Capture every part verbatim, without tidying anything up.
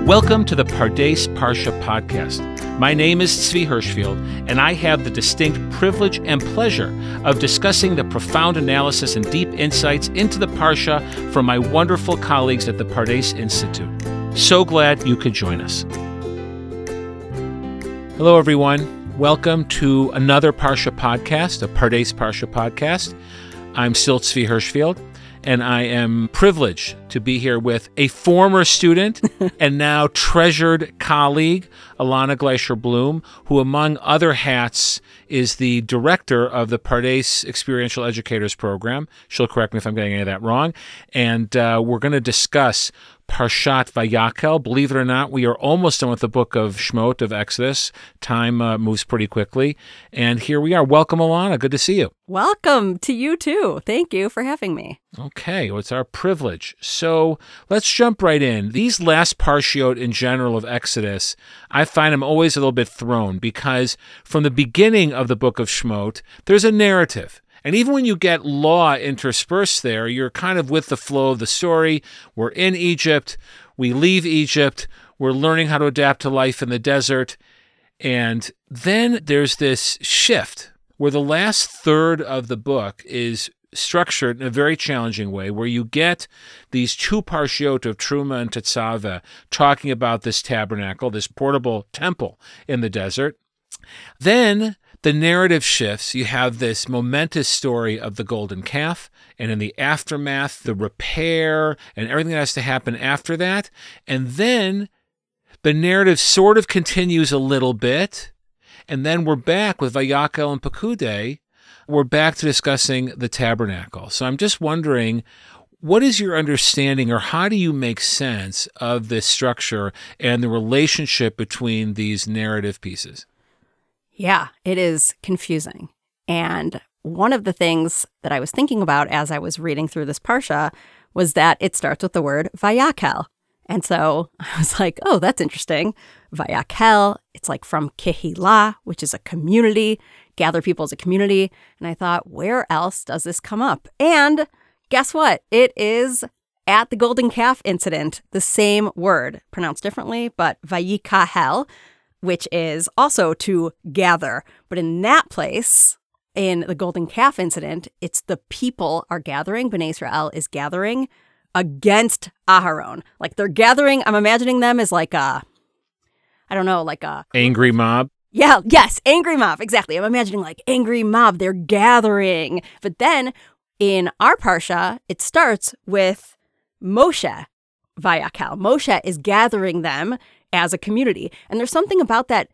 Welcome to the Pardes Parsha podcast. My name is Tzvi Hirschfield, and I have the distinct privilege and pleasure of discussing the profound analysis and deep insights into the Parsha from my wonderful colleagues at the Pardes Institute. So glad you could join us. Hello, everyone. Welcome to another Parsha podcast, a Pardes Parsha podcast. I'm still Tzvi Hirschfield, and I am privileged to be here with a former student and now treasured colleague, Alana Gleischer-Bloom, who, among other hats, is the director of the Pardes Experiential Educators Program. She'll correct me if I'm getting any of that wrong. And uh, we're going to discuss Parshat Vayakhel. Believe it or not, we are almost done with the book of Shemot, of Exodus. Time uh, moves pretty quickly. And here we are. Welcome, Alana. Good to see you. Welcome to you, too. Thank you for having me. Okay, well, it's our privilege. So let's jump right in. These last parshiot in general of Exodus, I find I'm always a little bit thrown because from the beginning of the book of Shemot, there's a narrative. And even when you get law interspersed there, you're kind of with the flow of the story. We're in Egypt. We leave Egypt. We're learning how to adapt to life in the desert. And then there's this shift where the last third of the book is structured in a very challenging way, where you get these two parshiot of Truma and Tetzaveh talking about this tabernacle, this portable temple in the desert. Then the narrative shifts. You have this momentous story of the golden calf, and in the aftermath, the repair and everything that has to happen after that. And then the narrative sort of continues a little bit, and then we're back with Vayakhel and Pekudei. We're back to discussing the tabernacle. So I'm just wondering, what is your understanding, or how do you make sense of this structure and the relationship between these narrative pieces? Yeah, it is confusing. And one of the things that I was thinking about as I was reading through this Parsha was that it starts with the word Vayakhel. And so I was like, oh, that's interesting. Vayakhel, it's like from Kehillah, which is a community, gather people as a community. And I thought, where else does this come up? And guess what? It is at the golden calf incident, the same word, pronounced differently, but Vayikahel, which is also to gather. But in that place, in the golden calf incident, it's the people are gathering. Bnei Israel is gathering against Aharon. Like they're gathering, I'm imagining them as like a, I don't know, like a... Angry mob? Yeah, yes, angry mob, exactly. I'm imagining like angry mob, they're gathering. But then in our Parsha, it starts with Moshe, Vayakhel. Moshe is gathering them as a community. And there's something about that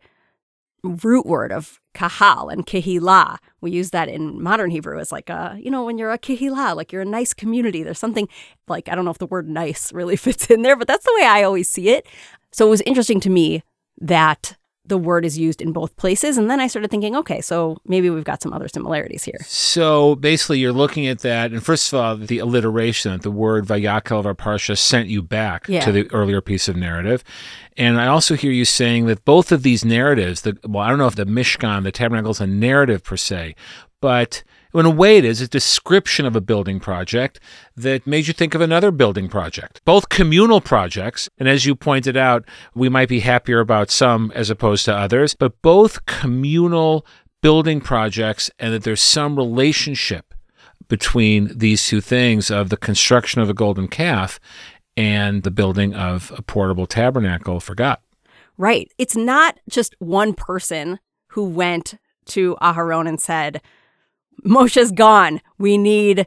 root word of kahal and kehillah. We use that in modern Hebrew as like a, you know, when you're a kehillah, like you're a nice community. There's something like, I don't know if the word nice really fits in there, but that's the way I always see it. So it was interesting to me that the word is used in both places. And then I started thinking, okay, so maybe we've got some other similarities here. So basically you're looking at that, and first of all, the alliteration, the word Vayakhel of our Parsha sent you back yeah. to the earlier piece of narrative. And I also hear you saying that both of these narratives, the, well, I don't know if the Mishkan, the tabernacle is a narrative per se, but in a way it is a description of a building project that made you think of another building project. Both communal projects, and as you pointed out, we might be happier about some as opposed to others, but both communal building projects, and that there's some relationship between these two things of the construction of a golden calf and the building of a portable tabernacle for God. Right. It's not just one person who went to Aharon and said, Moshe's gone. We need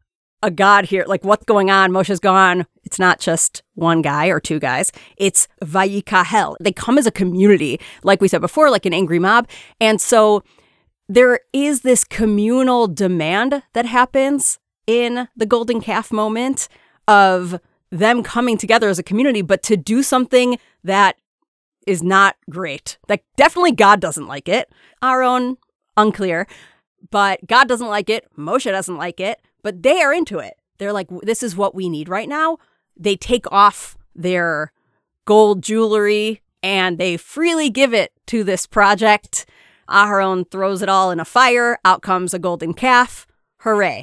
a God here. Like, what's going on? Moshe's gone. It's not just one guy or two guys. It's Vayikahel. They come as a community, like we said before, like an angry mob. And so there is this communal demand that happens in the golden calf moment of them coming together as a community, but to do something that is not great. Like, definitely God doesn't like it. Aaron, unclear. But God doesn't like it. Moshe doesn't like it. But they are into it. They're like, this is what we need right now. They take off their gold jewelry and they freely give it to this project. Aharon throws it all in a fire. Out comes a golden calf. Hooray.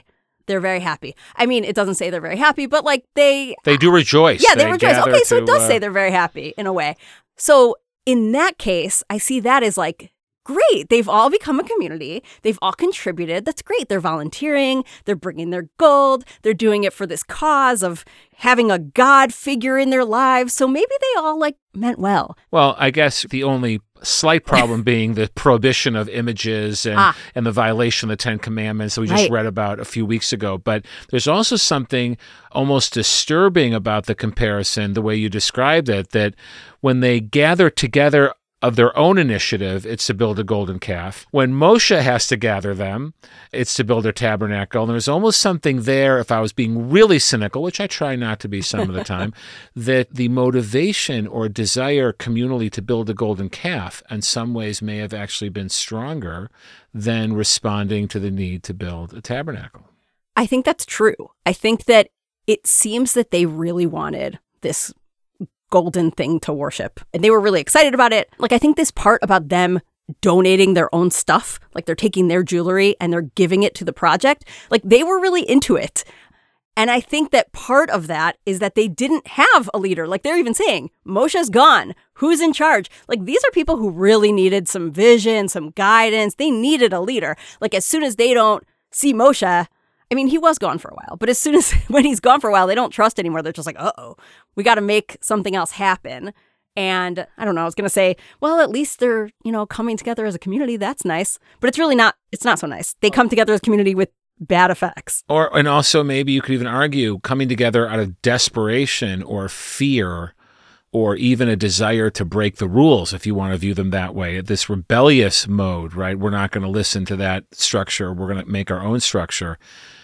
they're very happy. I mean, it doesn't say they're very happy, but like they... They do rejoice. Yeah, they, they rejoice. Okay, so to, it does uh, say they're very happy in a way. So in that case, I see that as like, great. They've all become a community. They've all contributed. That's great. They're volunteering. They're bringing their gold. They're doing it for this cause of having a God figure in their lives. So maybe they all like meant well. Well, I guess the only slight problem being the prohibition of images and, ah. and the violation of the Ten Commandments that we just Right. read about a few weeks ago. But there's also something almost disturbing about the comparison, the way you described it, that when they gather together of their own initiative, it's to build a golden calf. When Moshe has to gather them, it's to build their tabernacle. And there's almost something there, if I was being really cynical, which I try not to be some of the time, that the motivation or desire communally to build a golden calf in some ways may have actually been stronger than responding to the need to build a tabernacle. I think that's true. I think that it seems that they really wanted this golden thing to worship. And they were really excited about it. Like, I think this part about them donating their own stuff, like they're taking their jewelry and they're giving it to the project, like they were really into it. And I think that part of that is that they didn't have a leader. Like they're even saying, Moshe's gone. Who's in charge? Like these are people who really needed some vision, some guidance. They needed a leader. Like as soon as they don't see Moshe, I mean, he was gone for a while, but as soon as when he's gone for a while, they don't trust anymore. They're just like, uh-oh, we got to make something else happen. And I don't know, I was going to say, well, at least they're, you know, coming together as a community. That's nice. But it's really not, it's not so nice. They come together as a community with bad effects. Or, and also maybe you could even argue coming together out of desperation or fear or even a desire to break the rules, if you want to view them that way. This rebellious mode, right? We're not going to listen to that structure. We're going to make our own structure.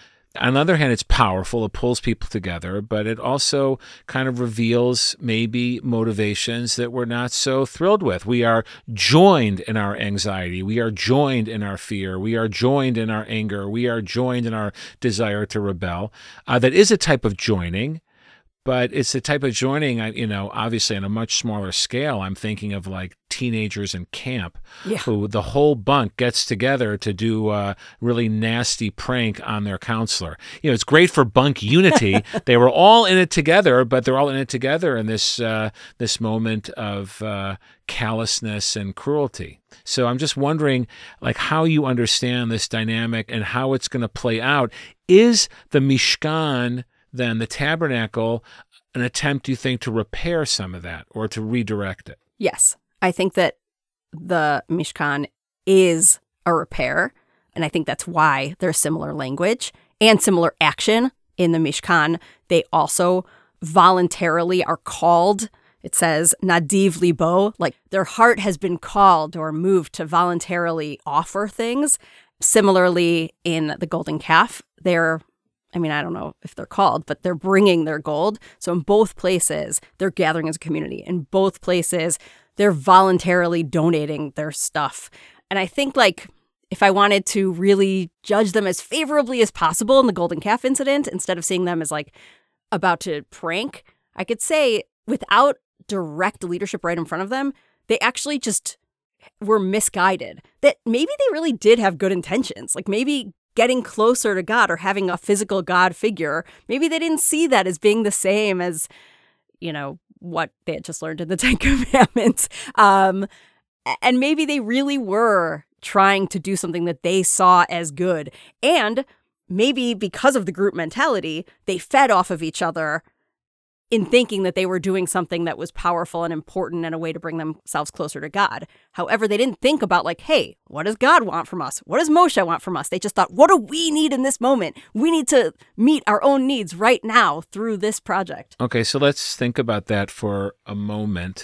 On the other hand, it's powerful. It pulls people together, but it also kind of reveals maybe motivations that we're not so thrilled with. We are joined in our anxiety. We are joined in our fear. We are joined in our anger. We are joined in our desire to rebel. Uh, that is a type of joining. But it's the type of joining, you know, obviously on a much smaller scale. I'm thinking of like teenagers in camp yeah. who the whole bunk gets together to do a really nasty prank on their counselor. You know, it's great for bunk unity. They were all in it together, but they're all in it together in this uh, this moment of uh, callousness and cruelty. So I'm just wondering, like, how you understand this dynamic and how it's going to play out. Is the Mishkan, then the tabernacle, an attempt, you think, to repair some of that or to redirect it? Yes. I think that the Mishkan is a repair, and I think that's why there's similar language and similar action in the Mishkan. They also voluntarily are called. It says, Nadiv Libo, like their heart has been called or moved to voluntarily offer things. Similarly, in the golden calf, they're I mean, I don't know if they're called, but they're bringing their gold. So in both places, they're gathering as a community. In both places, they're voluntarily donating their stuff. And I think, like, if I wanted to really judge them as favorably as possible in the golden calf incident, instead of seeing them as, like, about to prank, I could say, without direct leadership right in front of them, they actually just were misguided. That maybe they really did have good intentions. Like, maybe getting closer to God or having a physical God figure, maybe they didn't see that as being the same as, you know, what they had just learned in the Ten Commandments. Um, and maybe they really were trying to do something that they saw as good. And maybe because of the group mentality, they fed off of each other in thinking that they were doing something that was powerful and important and a way to bring themselves closer to God. However, they didn't think about, like, hey, what does God want from us? What does Moshe want from us? They just thought, what do we need in this moment? We need to meet our own needs right now through this project. Okay, so let's think about that for a moment.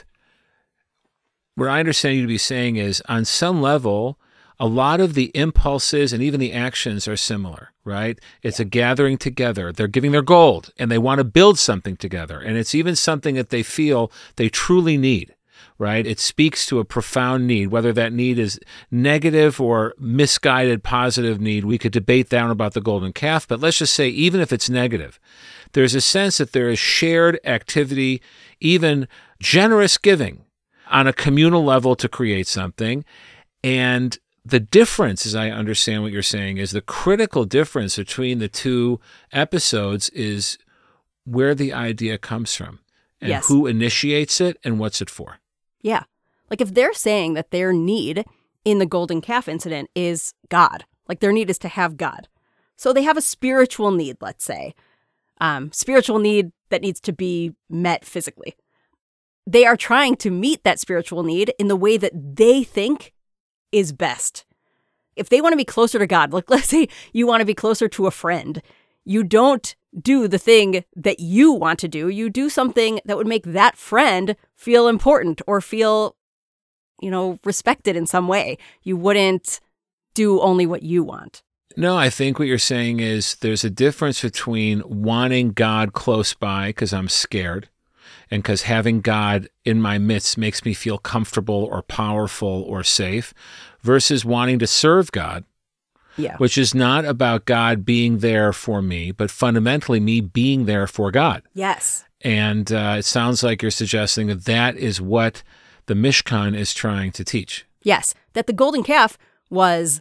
What I understand you to be saying is, on some level, a lot of the impulses and even the actions are similar, right? It's a gathering together. They're giving their gold, and they want to build something together. And it's even something that they feel they truly need, right? It speaks to a profound need, whether that need is negative or misguided positive need. We could debate down about the golden calf, but let's just say even if it's negative, there's a sense that there is shared activity, even generous giving on a communal level to create something. And the difference, as I understand what you're saying, is the critical difference between the two episodes is where the idea comes from and Yes. who initiates it and what's it for. Yeah. Like if they're saying that their need in the golden calf incident is God, like their need is to have God. So they have a spiritual need, let's say, um, spiritual need that needs to be met physically. They are trying to meet that spiritual need in the way that they think is best. If they want to be closer to God, like let's say you want to be closer to a friend, you don't do the thing that you want to do. You do something that would make that friend feel important or feel, you know, respected in some way. You wouldn't do only what you want. No, I think what you're saying is there's a difference between wanting God close by because I'm scared and because having God in my midst makes me feel comfortable or powerful or safe versus wanting to serve God, Yeah. which is not about God being there for me, but fundamentally me being there for God. Yes. And uh, it sounds like you're suggesting that that is what the Mishkan is trying to teach. Yes. That the golden calf was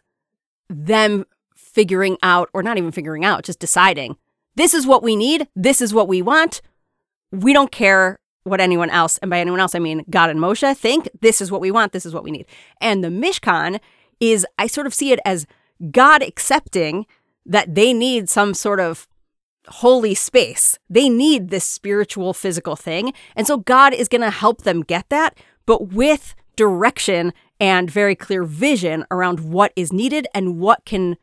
them figuring out, or not even figuring out, just deciding, this is what we need, this is what we want. We don't care what anyone else, and by anyone else, I mean God and Moshe, think this is what we want, this is what we need. And the Mishkan is, I sort of see it as God accepting that they need some sort of holy space. They need this spiritual, physical thing. And so God is going to help them get that, but with direction and very clear vision around what is needed and what can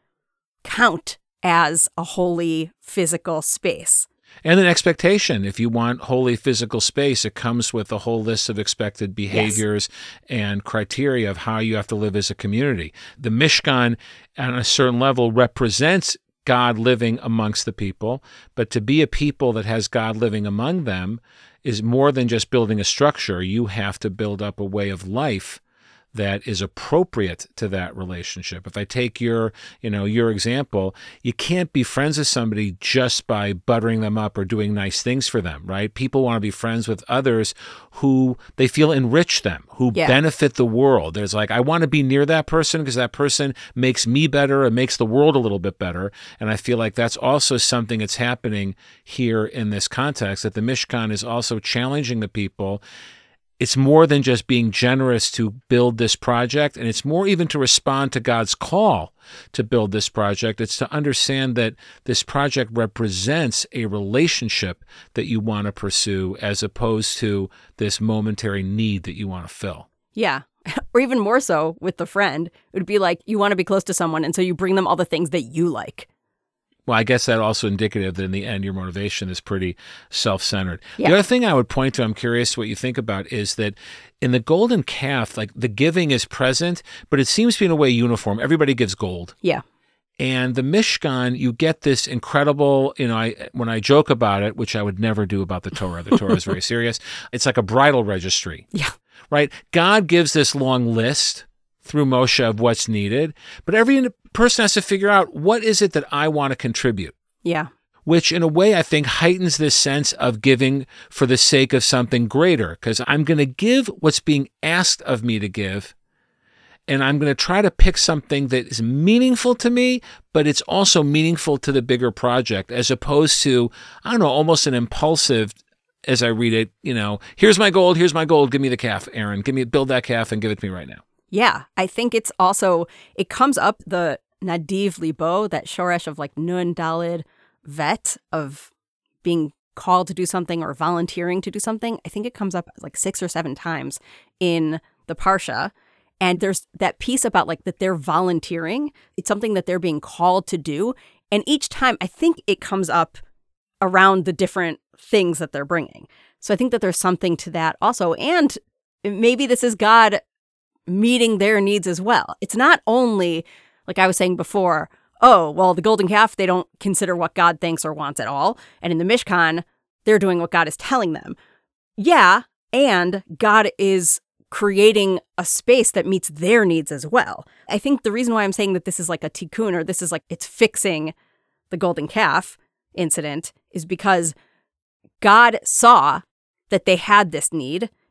count as a holy physical space. And an expectation. If you want holy physical space, it comes with a whole list of expected behaviors yes. and criteria of how you have to live as a community. The Mishkan, on a certain level, represents God living amongst the people, but to be a people that has God living among them is more than just building a structure. You have to build up a way of life that is appropriate to that relationship. If I take your, you know, your example, you can't be friends with somebody just by buttering them up or doing nice things for them, right? People want to be friends with others who they feel enrich them, who yeah. benefit the world. There's like, I want to be near that person because that person makes me better and makes the world a little bit better. And I feel like that's also something that's happening here in this context, that the Mishkan is also challenging the people. It's more than just being generous to build this project, and it's more even to respond to God's call to build this project. It's to understand that this project represents a relationship that you want to pursue as opposed to this momentary need that you want to fill. Yeah. Or even more so with the friend, it would be like you want to be close to someone, and so you bring them all the things that you like. Well, I guess that also indicative that in the end, your motivation is pretty self-centered. Yeah. The other thing I would point to, I'm curious what you think about, is that in the golden calf, like the giving is present, but it seems to be in a way uniform. Everybody gives gold. Yeah. And the Mishkan, you get this incredible, you know, I when I joke about it, which I would never do about the Torah, the Torah is very serious, it's like a bridal registry. Yeah. Right? God gives this long list through Moshe of what's needed, but every person has to figure out, what is it that I want to contribute? Yeah. Which in a way I think heightens this sense of giving for the sake of something greater, because I'm going to give what's being asked of me to give, and I'm going to try to pick something that is meaningful to me, but it's also meaningful to the bigger project, as opposed to, I don't know, almost an impulsive, as I read it, you know, here's my gold, here's my gold, give me the calf, Aaron, give me, build that calf and give it to me right now. Yeah, I think it's also, it comes up, the Nadiv Libo, that shoresh of like Nun Dalid vet, of being called to do something or volunteering to do something. I think it comes up like six or seven times in the Parsha. And there's that piece about like that they're volunteering. It's something that they're being called to do. And each time I think it comes up around the different things that they're bringing. So I think that there's something to that also. And maybe this is God meeting their needs as well. It's not only, like I was saying before, oh, well, the golden calf, they don't consider what God thinks or wants at all. And in the Mishkan, they're doing what God is telling them. Yeah, and God is creating a space that meets their needs as well. I think the reason why I'm saying that this is like a tikkun, or this is like it's fixing the golden calf incident, is because God saw that they had this need,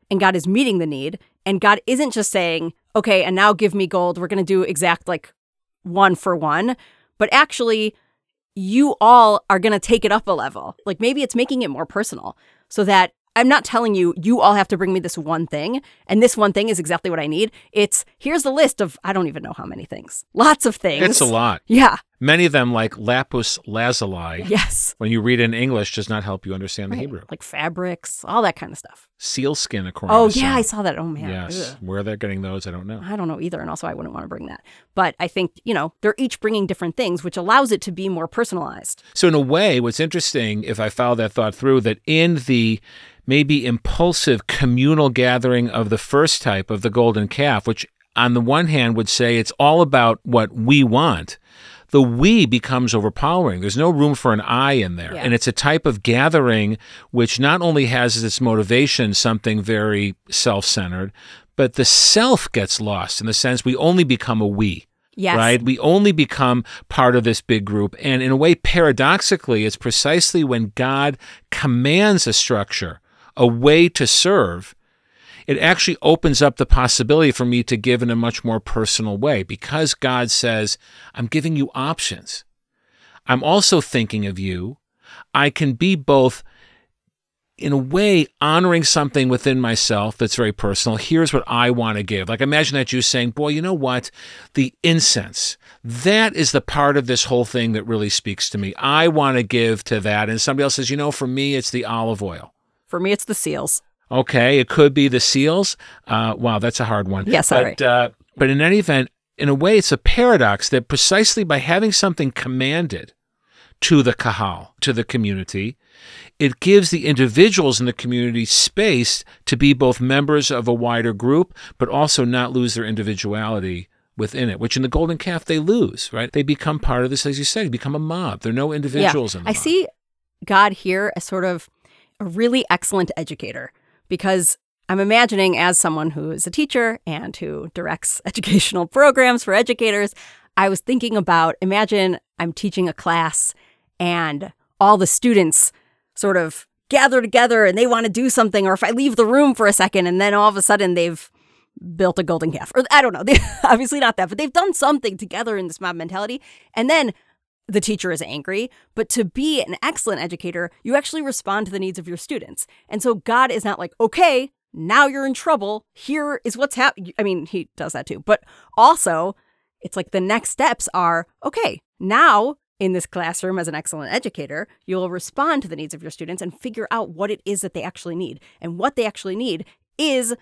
and God is meeting the need. And God isn't just saying, okay, and now give me gold. We're going to do exact like one for one. But actually, you all are going to take it up a level. Like maybe it's making it more personal so that I'm not telling you, you all have to bring me this one thing, and this one thing is exactly what I need. It's, here's the list of, I don't even know how many things. Lots of things. It's a lot. Yeah. Many of them, like lapis lazuli, Yes. when you read it in English, does not help you understand the Right. Hebrew. Like fabrics, all that kind of stuff. Sealskin, according Oh, to yeah, some. I saw that. Oh, man. Yes. Ugh. Where they're getting those, I don't know. I don't know either, and also I wouldn't want to bring that. But I think, you know, they're each bringing different things, which allows it to be more personalized. So in a way, what's interesting, if I follow that thought through, that in the maybe impulsive communal gathering of the first type of the golden calf, which on the one hand would say it's all about what we want, the we becomes overpowering. There's no room for an I in there. Yeah. And it's a type of gathering which not only has as its motivation something very self-centered, but the self gets lost in the sense we only become a we. Yes. Right? We only become part of this big group. And in a way, paradoxically, it's precisely when God commands a structure, a way to serve, it actually opens up the possibility for me to give in a much more personal way because God says, I'm giving you options. I'm also thinking of you. I can be both, in a way, honoring something within myself that's very personal. Here's what I want to give. Like, imagine that you saying, boy, you know what? The incense, that is the part of this whole thing that really speaks to me. I want to give to that. And somebody else says, you know, for me, it's the olive oil. For me, it's the seals. Okay, it could be the seals. Uh, wow, that's a hard one. Yeah, sorry. But, uh, but in any event, in a way, it's a paradox that precisely by having something commanded to the kahal, to the community, it gives the individuals in the community space to be both members of a wider group, but also not lose their individuality within it, which in the golden calf they lose, right? They become part of this, as you said, become a mob. There are no individuals yeah. in the I mob. see God here as sort of a really excellent educator because I'm imagining as someone who is a teacher and who directs educational programs for educators, I was thinking about, imagine I'm teaching a class and all the students sort of gather together and they want to do something, or if I leave the room for a second and then all of a sudden they've built a golden calf, or I don't know, they, obviously not that, but they've done something together in this mob mentality. And then the teacher is angry, but to be an excellent educator, you actually respond to the needs of your students. And so God is not like, okay, now you're in trouble. Here is what's happening. I mean, he does that too. But also, it's like the next steps are, okay, now in this classroom as an excellent educator, you'll respond to the needs of your students and figure out what it is that they actually need. And what they actually need is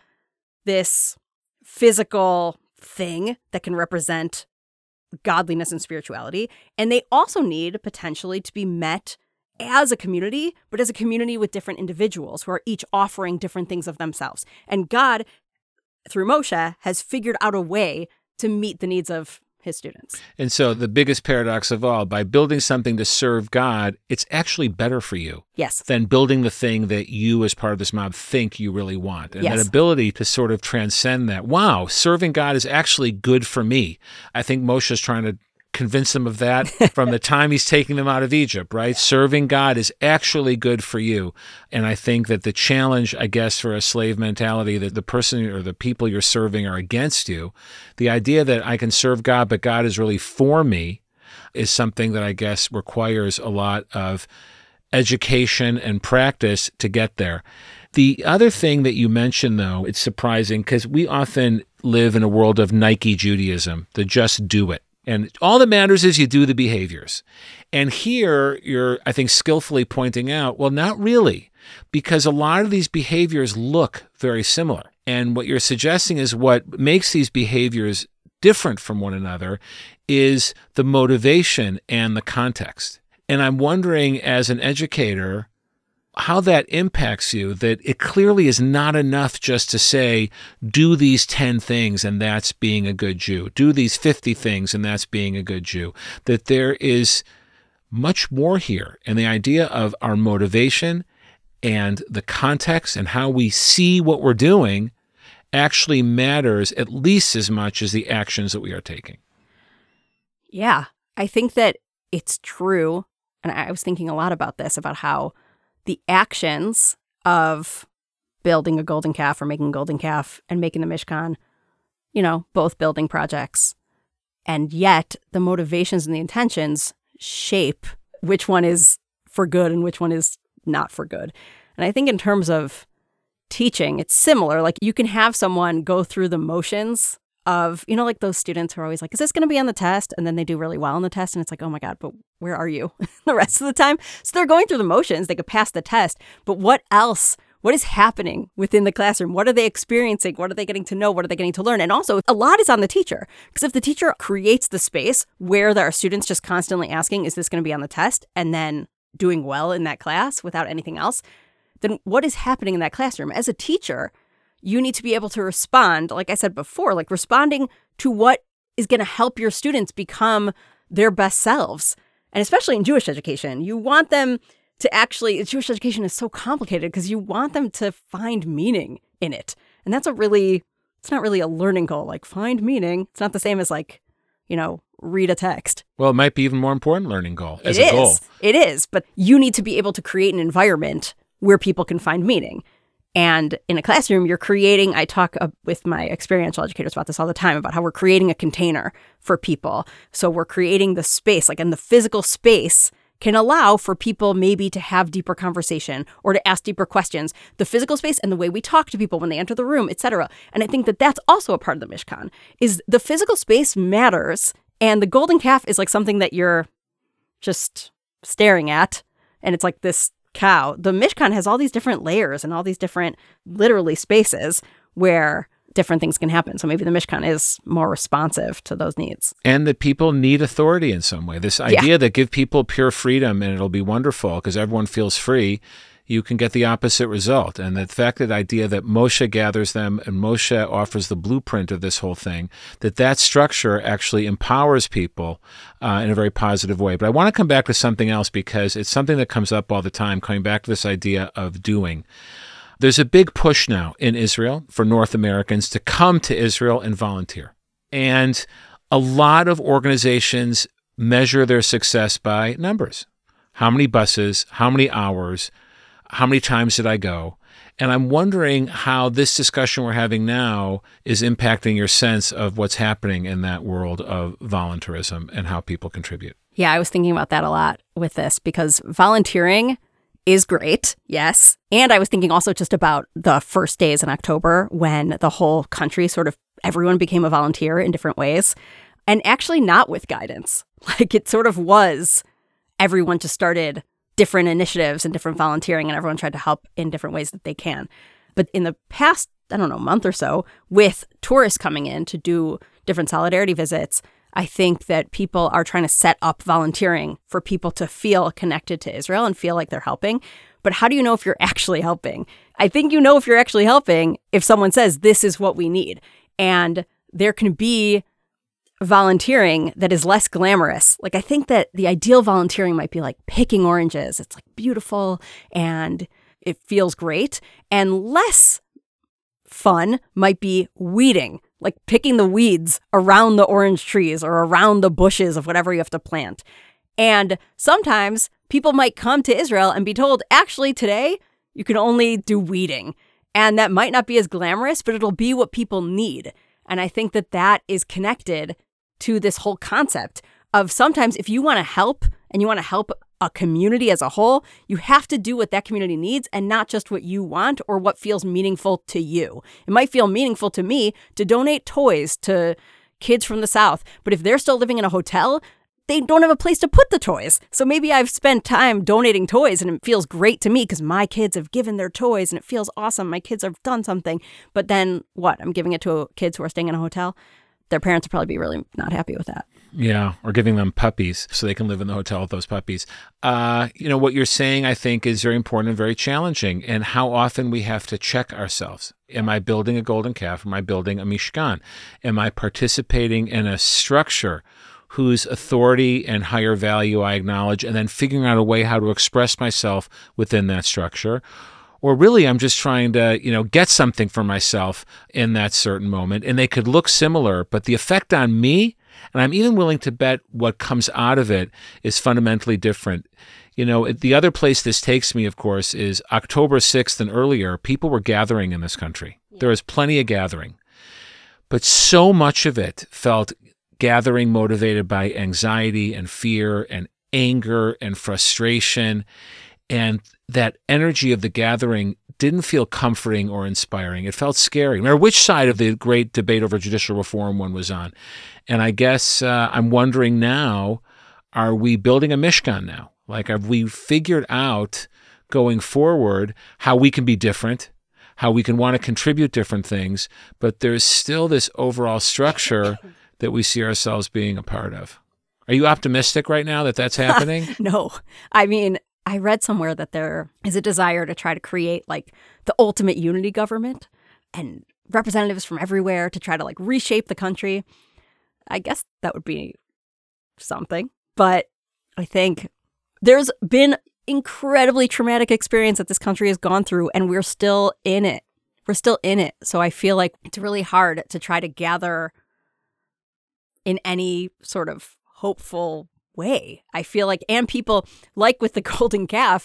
this physical thing that can represent godliness and spirituality. And they also need potentially to be met as a community, but as a community with different individuals who are each offering different things of themselves. And God, through Moshe, has figured out a way to meet the needs of his students. And so the biggest paradox of all, by building something to serve God, it's actually better for you. Yes. Than building the thing that you as part of this mob think you really want. And Yes. that ability to sort of transcend that. Wow, serving God is actually good for me. I think Moshe is trying to convince them of that from the time he's taking them out of Egypt, right? Serving God is actually good for you. And I think that the challenge, I guess, for a slave mentality, that the person or the people you're serving are against you, the idea that I can serve God, but God is really for me, is something that I guess requires a lot of education and practice to get there. The other thing that you mentioned, though, it's surprising because we often live in a world of Nike Judaism, the just do it. And all that matters is you do the behaviors. And here you're, I think, skillfully pointing out, well, not really, because a lot of these behaviors look very similar. And what you're suggesting is what makes these behaviors different from one another is the motivation and the context. And I'm wondering, as an educator, how that impacts you, that it clearly is not enough just to say, do these ten things and that's being a good Jew. Do these fifty things and that's being a good Jew. That there is much more here. And the idea of our motivation and the context and how we see what we're doing actually matters at least as much as the actions that we are taking. Yeah, I think that it's true. And I was thinking a lot about this, about how the actions of building a golden calf or making a golden calf and making the Mishkan, you know, both building projects. And yet the motivations and the intentions shape which one is for good and which one is not for good. And I think in terms of teaching, it's similar. Like you can have someone go through the motions of, you know, like those students who are always like, is this going to be on the test? And then they do really well on the test. And it's like, oh my God, but where are you the rest of the time? So they're going through the motions. They could pass the test. But what else? What is happening within the classroom? What are they experiencing? What are they getting to know? What are they getting to learn? And also, a lot is on the teacher. Because if the teacher creates the space where there are students just constantly asking, is this going to be on the test? And then doing well in that class without anything else, then what is happening in that classroom? As a teacher, you need to be able to respond, like I said before, like responding to what is going to help your students become their best selves. And especially in Jewish education, you want them to actually, Jewish education is so complicated because you want them to find meaning in it. And that's a really, it's not really a learning goal, like find meaning. It's not the same as like, you know, read a text. Well, it might be even more important learning goal as it a is. goal. It is, but you need to be able to create an environment where people can find meaning. And in a classroom, you're creating, I talk uh, with my experiential educators about this all the time, about how we're creating a container for people. So we're creating the space, like in the physical space can allow for people maybe to have deeper conversation or to ask deeper questions, the physical space and the way we talk to people when they enter the room, et cetera. And I think that that's also a part of the Mishkan, is the physical space matters. And the golden calf is like something that you're just staring at. And it's like this cow. The Mishkan has all these different layers and all these different, literally, spaces where different things can happen. So maybe the Mishkan is more responsive to those needs. And that people need authority in some way. This idea yeah. that give people pure freedom and it'll be wonderful because everyone feels free, you can get the opposite result. And the fact that idea that Moshe gathers them and Moshe offers the blueprint of this whole thing, that that structure actually empowers people uh, in a very positive way. But I want to come back to something else because it's something that comes up all the time, coming back to this idea of doing. There's a big push now in Israel for North Americans to come to Israel and volunteer. And a lot of organizations measure their success by numbers. How many buses, how many hours, how many times did I go? And I'm wondering how this discussion we're having now is impacting your sense of what's happening in that world of volunteerism and how people contribute. Yeah, I was thinking about that a lot with this because volunteering is great, yes. And I was thinking also just about the first days in October when the whole country sort of, everyone became a volunteer in different ways. And actually not with guidance. Like it sort of was, everyone just started different initiatives and different volunteering and everyone tried to help in different ways that they can. But in the past, I don't know, month or so, with tourists coming in to do different solidarity visits, I think that people are trying to set up volunteering for people to feel connected to Israel and feel like they're helping. But how do you know if you're actually helping? I think you know if you're actually helping if someone says, this is what we need. And there can be volunteering that is less glamorous. Like, I think that the ideal volunteering might be like picking oranges. It's like beautiful and it feels great. And less fun might be weeding, like picking the weeds around the orange trees or around the bushes of whatever you have to plant. And sometimes people might come to Israel and be told, actually, today you can only do weeding. And that might not be as glamorous, but it'll be what people need. And I think that that is connected to this whole concept of sometimes if you want to help and you want to help a community as a whole, you have to do what that community needs and not just what you want or what feels meaningful to you. It might feel meaningful to me to donate toys to kids from the South, but if they're still living in a hotel, they don't have a place to put the toys. So maybe I've spent time donating toys and it feels great to me because my kids have given their toys and it feels awesome. My kids have done something. But then what? I'm giving it to kids who are staying in a hotel? Their parents would probably be really not happy with that. Yeah, or giving them puppies so they can live in the hotel with those puppies. Uh, you know, what you're saying, I think, is very important and very challenging, and how often we have to check ourselves. Am I building a golden calf? Am I building a mishkan? Am I participating in a structure whose authority and higher value I acknowledge, and then figuring out a way how to express myself within that structure? Or really, I'm just trying to, you know, get something for myself in that certain moment, and they could look similar, but the effect on me And I'm even willing to bet what comes out of it is fundamentally different. You know, the other place this takes me, of course, is October sixth and earlier, people were gathering in this country. Yeah. There was plenty of gathering. But so much of it felt gathering motivated by anxiety and fear and anger and frustration. And that energy of the gathering didn't feel comforting or inspiring. It felt scary. No matter which side of the great debate over judicial reform one was on. And I guess uh, I'm wondering now, are we building a Mishkan now? Like, have we figured out going forward how we can be different, how we can want to contribute different things, but there's still this overall structure that we see ourselves being a part of? Are you optimistic right now that that's happening? No. I mean, I read somewhere that there is a desire to try to create like the ultimate unity government and representatives from everywhere to try to like reshape the country. I guess that would be something. But I think there's been incredibly traumatic experience that this country has gone through, and we're still in it. We're still in it. So I feel like it's really hard to try to gather in any sort of hopeful way. I feel like, and people, like with the golden calf,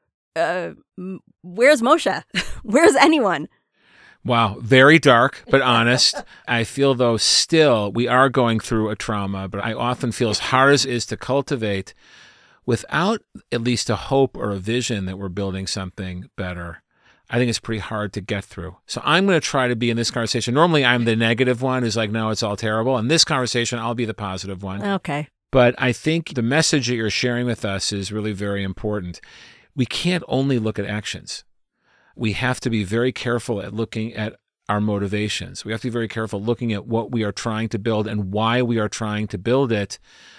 uh, where's Moshe? Where's anyone? Wow, very dark, but honest. I feel, though, still we are going through a trauma, but I often feel as hard as it is to cultivate, without at least a hope or a vision that we're building something better, I think it's pretty hard to get through. So I'm going to try to be in this conversation. Normally, I'm the negative one who's like, no, it's all terrible. In this conversation, I'll be the positive one. Okay. But I think the message that you're sharing with us is really very important. We can't only look at actions. We have to be very careful at looking at our motivations. We have to be very careful looking at what we are trying to build and why we are trying to build it.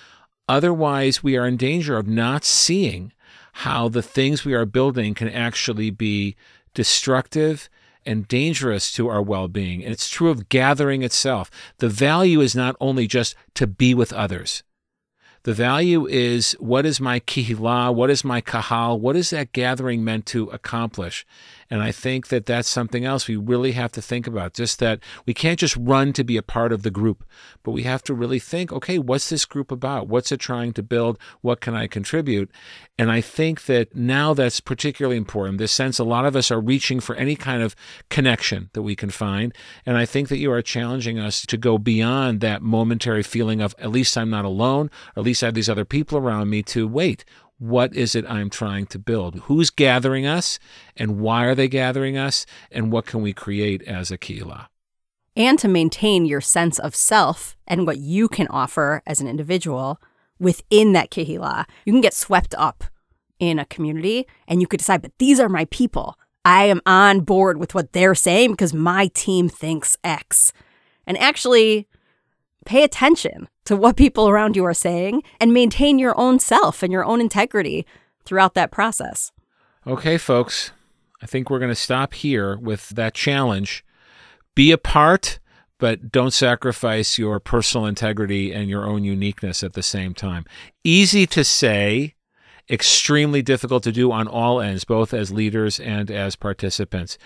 Otherwise, we are in danger of not seeing how the things we are building can actually be destructive and dangerous to our well-being. And it's true of gathering itself. The value is not only just to be with others. The value is, what is my kihila? What is my kahal? What is that gathering meant to accomplish? And I think that that's something else we really have to think about, just that we can't just run to be a part of the group, but we have to really think, okay, what's this group about? What's it trying to build? What can I contribute? And I think that now that's particularly important. This sense a lot of us are reaching for any kind of connection that we can find. And I think that you are challenging us to go beyond that momentary feeling of, at least I'm not alone, or at least I have these other people around me, to wait. What is it I'm trying to build? Who's gathering us, and why are they gathering us, and what can we create as a kehillah? And to maintain your sense of self and what you can offer as an individual within that kehillah. You can get swept up in a community, and you could decide, but these are my people. I am on board with what they're saying because my team thinks X. And actually pay attention to what people around you are saying and maintain your own self and your own integrity throughout that process. Okay, folks, I think we're going to stop here with that challenge. Be a part, but don't sacrifice your personal integrity and your own uniqueness at the same time. Easy to say, extremely difficult to do on all ends, both as leaders and as participants.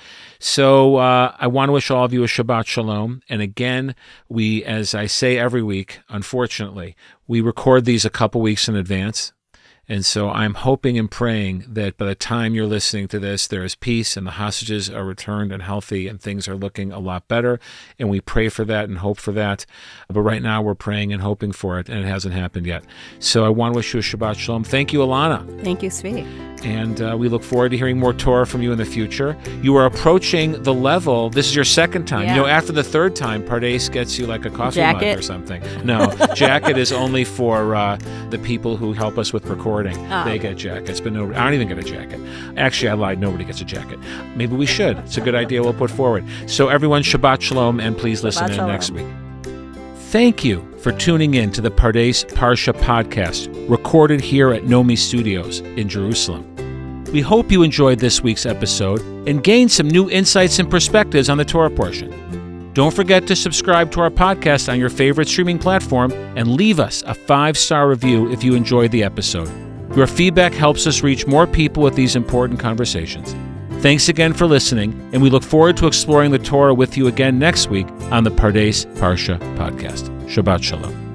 So uh, I want to wish all of you a Shabbat Shalom. And again, we, as I say every week, unfortunately, we record these a couple weeks in advance. And so I'm hoping and praying that by the time you're listening to this, there is peace and the hostages are returned and healthy and things are looking a lot better. And we pray for that and hope for that. But right now we're praying and hoping for it, and it hasn't happened yet. So I want to wish you a Shabbat Shalom. Thank you, Ilana. Thank you, Svi. And uh, we look forward to hearing more Torah from you in the future. You are approaching the level, this is your second time. Yeah. You know, after the third time, Pardes gets you like a coffee Jacket. mug or something. No, jacket is only for uh, the people who help us with recording. Oh. They get jackets, but no, I don't even get a jacket. Actually, I lied. Nobody gets a jacket. Maybe we should. It's a good idea we'll put forward. So everyone, Shabbat Shalom, and please listen Shabbat in Shalom. next week. Thank you for tuning in to the Pardes Parsha podcast, recorded here at Nomi Studios in Jerusalem. We hope you enjoyed this week's episode and gained some new insights and perspectives on the Torah portion. Don't forget to subscribe to our podcast on your favorite streaming platform and leave us a five-star review if you enjoyed the episode. Your feedback helps us reach more people with these important conversations. Thanks again for listening, and we look forward to exploring the Torah with you again next week on the Pardes Parsha podcast. Shabbat Shalom.